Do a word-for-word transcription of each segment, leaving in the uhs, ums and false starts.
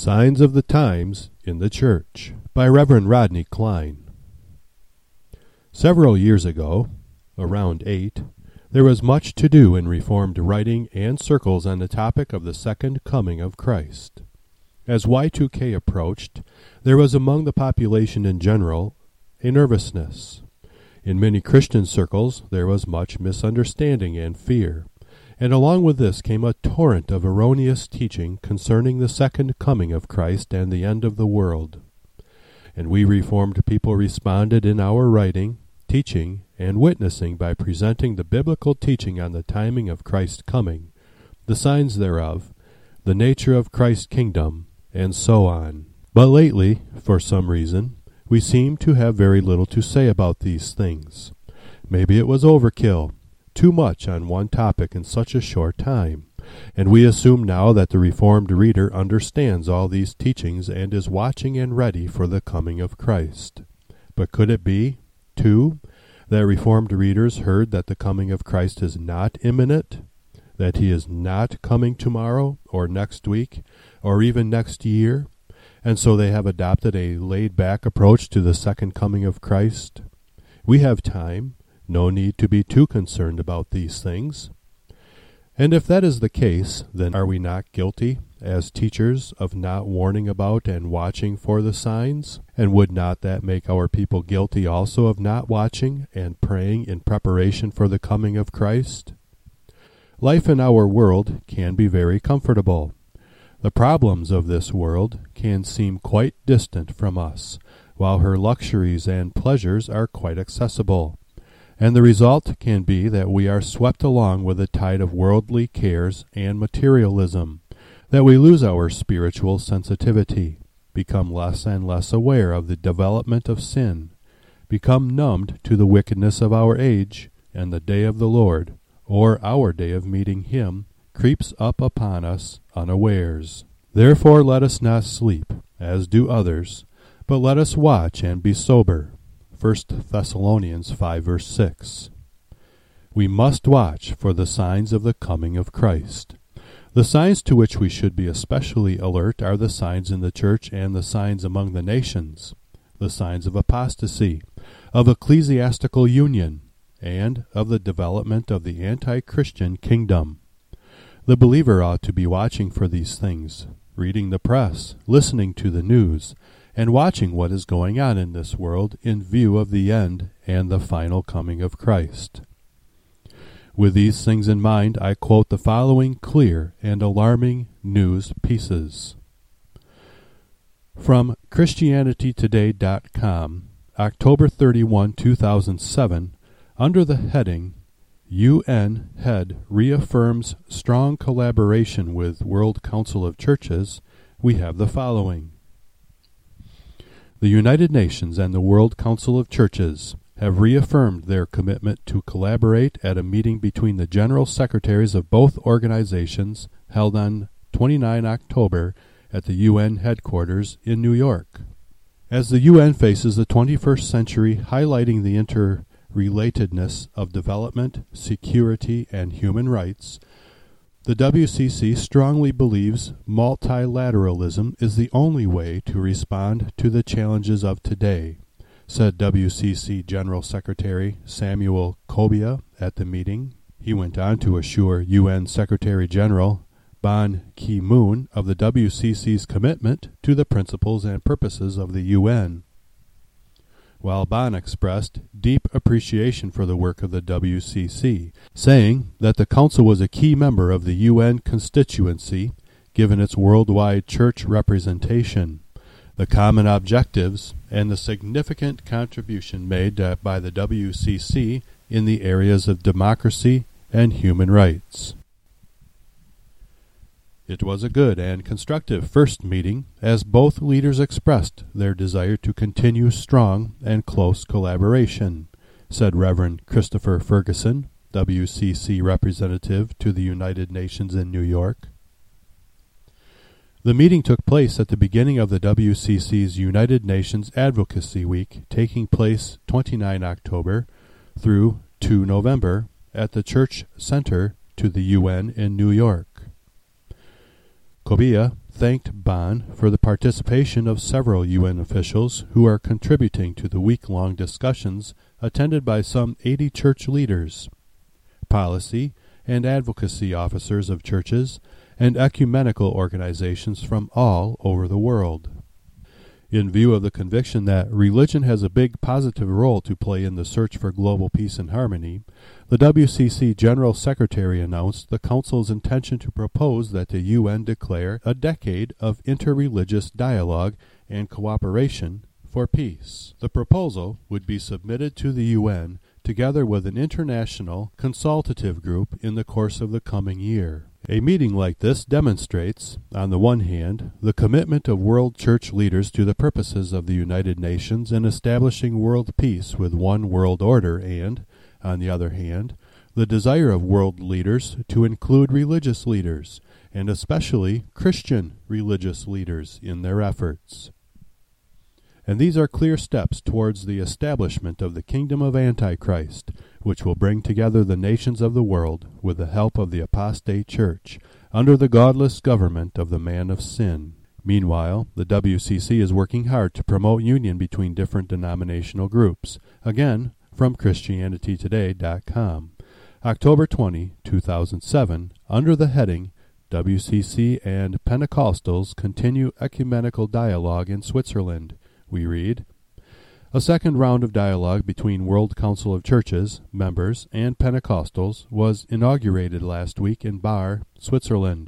Signs of the Times in the Church by Reverend Rodney Klein. Several years ago, around eight, there was much to do in Reformed writing and circles on the topic of the second coming of Christ. As Y two K approached, there was among the population in general a nervousness. In many Christian circles there was much misunderstanding and fear, and along with this came a torrent of erroneous teaching concerning the second coming of Christ and the end of the world. And we Reformed people responded in our writing, teaching, and witnessing by presenting the biblical teaching on the timing of Christ's coming, the signs thereof, the nature of Christ's kingdom, and so on. But lately, for some reason, we seem to have very little to say about these things. Maybe it was overkill, too much on one topic in such a short time, and we assume now that the Reformed reader understands all these teachings and is watching and ready for the coming of Christ. But could it be, too, that Reformed readers heard that the coming of Christ is not imminent, that he is not coming tomorrow or next week or even next year, and so they have adopted a laid-back approach to the second coming of Christ? We have time. No need to be too concerned about these things. And if that is the case, then are we not guilty, as teachers, of not warning about and watching for the signs? And would not that make our people guilty also of not watching and praying in preparation for the coming of Christ? Life in our world can be very comfortable. The problems of this world can seem quite distant from us, while her luxuries and pleasures are quite accessible. And the result can be that we are swept along with the tide of worldly cares and materialism, that we lose our spiritual sensitivity, become less and less aware of the development of sin, become numbed to the wickedness of our age, and the day of the Lord, or our day of meeting him, creeps up upon us unawares. Therefore let us not sleep, as do others, but let us watch and be sober. First Thessalonians five verse six. We must watch for the signs of the coming of Christ. The signs to which we should be especially alert are the signs in the church and the signs among the nations, the signs of apostasy, of ecclesiastical union, and of the development of the anti-Christian kingdom. The believer ought to be watching for these things, reading the press, listening to the news, and watching what is going on in this world in view of the end and the final coming of Christ. With these things in mind, I quote the following clear and alarming news pieces. From Christianity Today dot com, October thirty-first, two thousand seven, under the heading, U N Head Reaffirms Strong Collaboration with World Council of Churches, we have the following. The United Nations and the World Council of Churches have reaffirmed their commitment to collaborate at a meeting between the General Secretaries of both organizations held on the twenty-ninth of October at the U N headquarters in New York. As the U N faces the twenty-first century, highlighting the interrelatedness of development, security, and human rights, the W C C strongly believes multilateralism is the only way to respond to the challenges of today, said W C C General Secretary Samuel Kobia at the meeting. He went on to assure U N Secretary General Ban Ki-moon of the W C C's commitment to the principles and purposes of the U N, while Ban expressed deep appreciation for the work of the W C C, saying that the Council was a key member of the U N constituency, given its worldwide church representation, the common objectives, and the significant contribution made uh, by the W C C in the areas of democracy and human rights. It was a good and constructive first meeting, as both leaders expressed their desire to continue strong and close collaboration, said Reverend Christopher Ferguson, W C C representative to the United Nations in New York. The meeting took place at the beginning of the W C C's United Nations Advocacy Week, taking place the twenty-ninth of October through the second of November at the Church Center to the U N in New York. Kobia thanked Bonn for the participation of several U N officials who are contributing to the week-long discussions attended by some eighty church leaders, policy and advocacy officers of churches, and ecumenical organizations from all over the world. In view of the conviction that religion has a big positive role to play in the search for global peace and harmony, the W C C General Secretary announced the Council's intention to propose that the U N declare a decade of interreligious dialogue and cooperation for peace. The proposal would be submitted to the U N together with an international consultative group in the course of the coming year. A meeting like this demonstrates, on the one hand, the commitment of world church leaders to the purposes of the United Nations in establishing world peace with one world order and, on the other hand, the desire of world leaders to include religious leaders, and especially Christian religious leaders, in their efforts. And these are clear steps towards the establishment of the kingdom of Antichrist, which will bring together the nations of the world with the help of the apostate church, under the godless government of the man of sin. Meanwhile, the W C C is working hard to promote union between different denominational groups. Again, from Christianity Today dot com. October twentieth, two thousand seven, under the heading W C C and Pentecostals Continue Ecumenical Dialogue in Switzerland, we read, a second round of dialogue between World Council of Churches, members, and Pentecostals was inaugurated last week in Bar, Switzerland.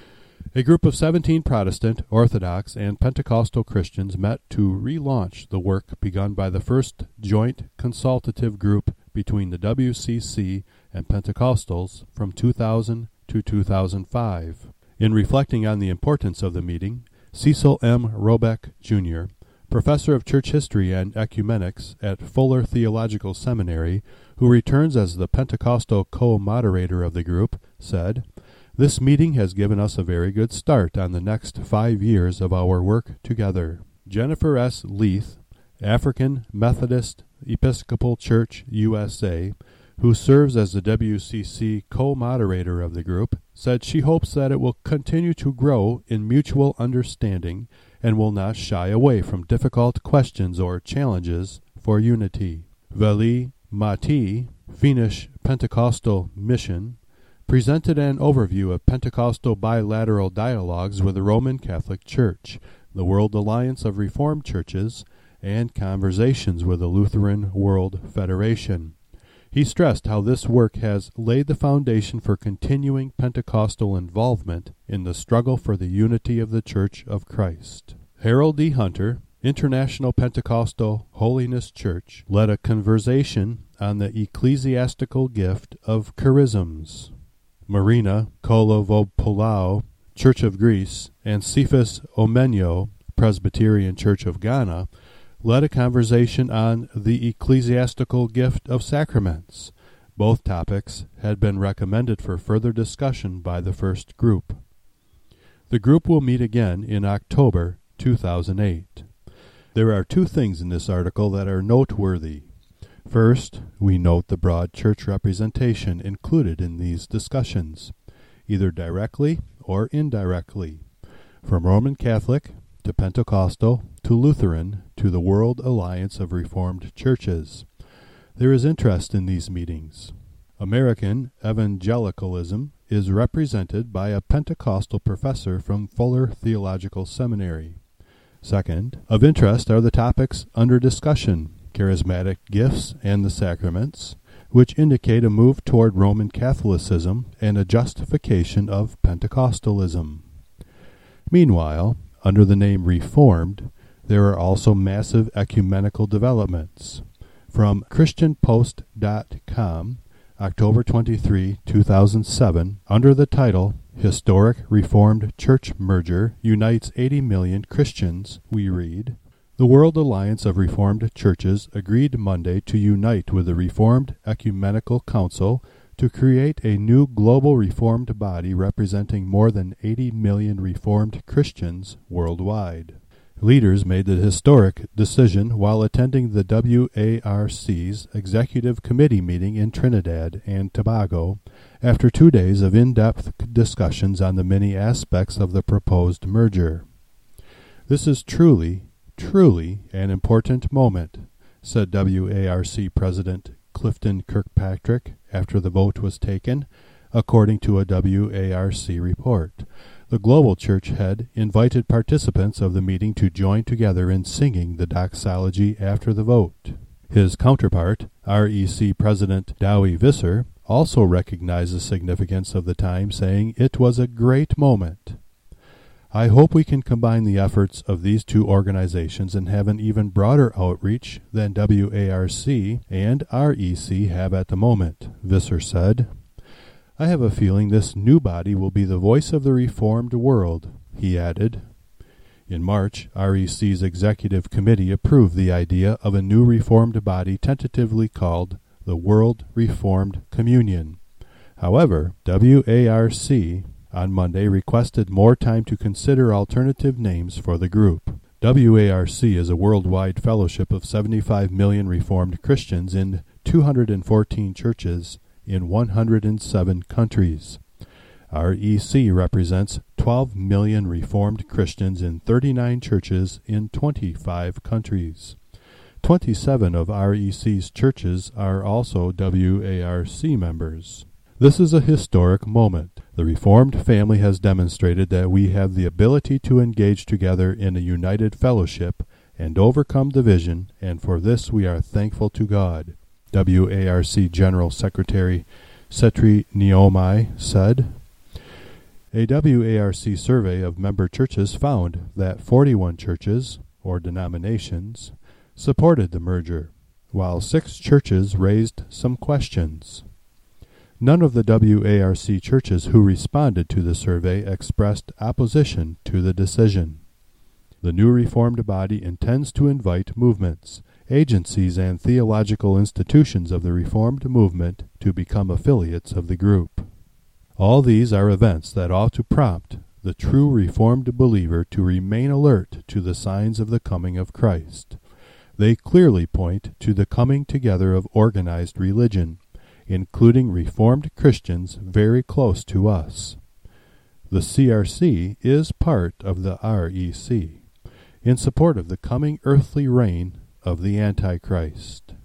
A group of seventeen Protestant, Orthodox, and Pentecostal Christians met to relaunch the work begun by the first joint consultative group between the W C C and Pentecostals from two thousand to two thousand five. In reflecting on the importance of the meeting, Cecil M. Robeck, Junior, professor of church history and ecumenics at Fuller Theological Seminary, who returns as the Pentecostal co-moderator of the group, said, "This meeting has given us a very good start on the next five years of our work together." Jennifer S. Leith, African Methodist Episcopal Church, U S A, who serves as the W C C co-moderator of the group, said she hopes that it will continue to grow in mutual understanding and will not shy away from difficult questions or challenges for unity. Veli Mati, Finnish Pentecostal Mission, presented an overview of Pentecostal bilateral dialogues with the Roman Catholic Church, the World Alliance of Reformed Churches, and conversations with the Lutheran World Federation. He stressed how this work has laid the foundation for continuing Pentecostal involvement in the struggle for the unity of the Church of Christ. Harold D. Hunter, International Pentecostal Holiness Church, led a conversation on the ecclesiastical gift of charisms. Marina Kolovopoulou, Church of Greece, and Cephas Omenyo, Presbyterian Church of Ghana, led a conversation on the ecclesiastical gift of sacraments. Both topics had been recommended for further discussion by the first group. The group will meet again in October two thousand eight. There are two things in this article that are noteworthy. First, we note the broad church representation included in these discussions, either directly or indirectly, from Roman Catholic to Pentecostal to Lutheran to the World Alliance of Reformed Churches. There is interest in these meetings. American evangelicalism is represented by a Pentecostal professor from Fuller Theological Seminary. Second, of interest are the topics under discussion, charismatic gifts and the sacraments, which indicate a move toward Roman Catholicism and a justification of Pentecostalism. Meanwhile, under the name Reformed, there are also massive ecumenical developments. From Christian Post dot com, October twenty-third, two thousand seven, under the title Historic Reformed Church Merger Unites eighty million Christians, we read, the World Alliance of Reformed Churches agreed Monday to unite with the Reformed Ecumenical Council to create a new global Reformed body representing more than eighty million Reformed Christians worldwide. Leaders made the historic decision while attending the W A R C's Executive Committee meeting in Trinidad and Tobago after two days of in-depth discussions on the many aspects of the proposed merger. "This is truly, truly an important moment," said W A R C President Clifton Kirkpatrick after the vote was taken, according to a W A R C report. The global church head invited participants of the meeting to join together in singing the doxology after the vote. His counterpart, R E C President Dowie Visser, also recognized the significance of the time, saying it was a great moment. "I hope we can combine the efforts of these two organizations and have an even broader outreach than W A R C and R E C have at the moment," Visser said. "I have a feeling this new body will be the voice of the reformed world," he added. In March, R E C's Executive Committee approved the idea of a new reformed body tentatively called the World Reformed Communion. However, W A R C on Monday requested more time to consider alternative names for the group. W A R C is a worldwide fellowship of seventy-five million Reformed Christians in two hundred fourteen churches in one hundred seven countries. R E C represents twelve million Reformed Christians in thirty-nine churches in twenty-five countries. twenty-seven of R E C's churches are also W A R C members. This is a historic moment. The Reformed family has demonstrated that we have the ability to engage together in a united fellowship and overcome division, and for this we are thankful to God, W A R C General Secretary Setri Niomai said. A W A R C survey of member churches found that forty-one churches, or denominations, supported the merger, while six churches raised some questions. None of the W A R C churches who responded to the survey expressed opposition to the decision. The new Reformed body intends to invite movements, agencies, and theological institutions of the Reformed movement to become affiliates of the group. All these are events that ought to prompt the true Reformed believer to remain alert to the signs of the coming of Christ. They clearly point to the coming together of organized religion, including Reformed Christians very close to us. The C R C is part of the R E C, in support of the coming earthly reign of the Antichrist.